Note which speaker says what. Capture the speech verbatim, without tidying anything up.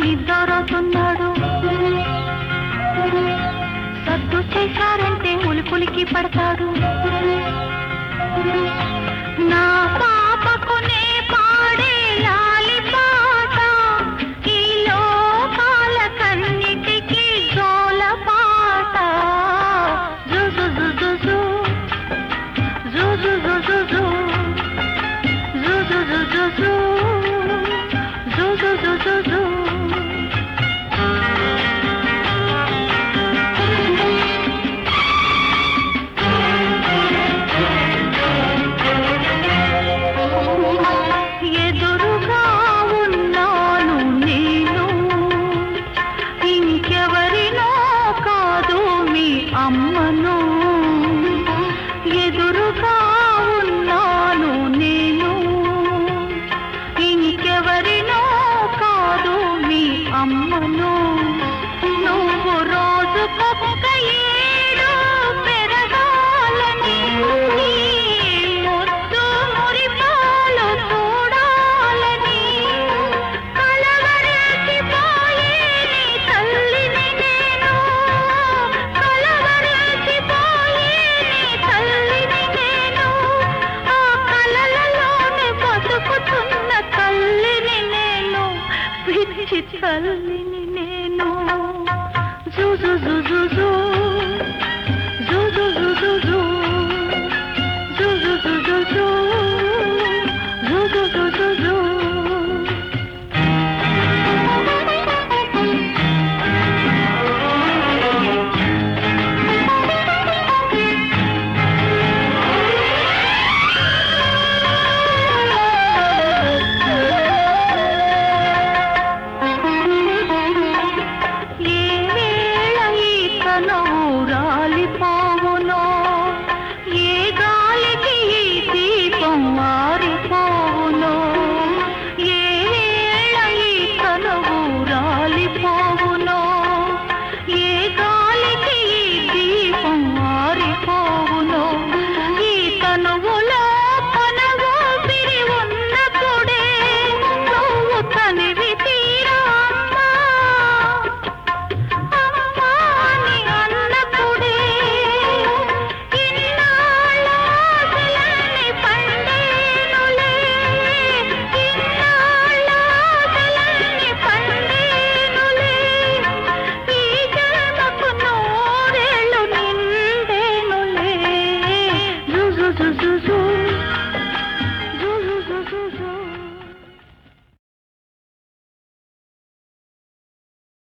Speaker 1: నిద్రతున్నాడు. సద్దు చేశారంటే ఉలిపులికి పడతాడు. నా పాపకునే పాడే లాలి పాట ఈ లోకాల కన్నిటికి జోల పాట. జు జు జు జు జు జు జు జు జు జు జు జు జు జు జు జు జు జు జు. ఎదురుగా ఉన్నాను నేను, ఇంకెవరినో కాదు మీ అమ్మను. ఎదురుగా ఉన్నాను నేను, ఇంకెవరినో కాదు మీ అమ్మను. నువ్వు రోజుకొక్క ఏడు పెరగాలని, ముద్దు మురిపాలు చూడాలని, కలవరచిపోయే నీ తల్లిని నేను, కలవరచిపోయే నీ తల్లిని నేను, ఆ కలలలోనే బతుకుతున్న తల్లిని నేను, పిచ్చి తల్లిని నేను. జు జు జు జు జు జు జు జు జు జు జు జు జు జు జు జు జు జు జు. ఏ వేళ ఈ కనువు రాలిపోవునో, ఏ గాలికి ఈ దీపం మారిపోవునో, ఏ వేళ ఈ కనువు రాలిపోవునో, ఏ గాలికి ఈ దీపం మారిపోవునో. ఈ కనువులో కనువు పిరి ఉన్నప్పుడే నువ్వు కనివి తీరా అమ్మా, అమ్మా అని అన్నప్పుడే ఇన్నాళ్ళ ఆశలన్నీ పండేనులే, ఇన్నాళ్ళ ఆశలన్నీ పండేనులే. ఈ జన్మకు నూరేళ్ళు నిండేనులే. జు జు జు జు జు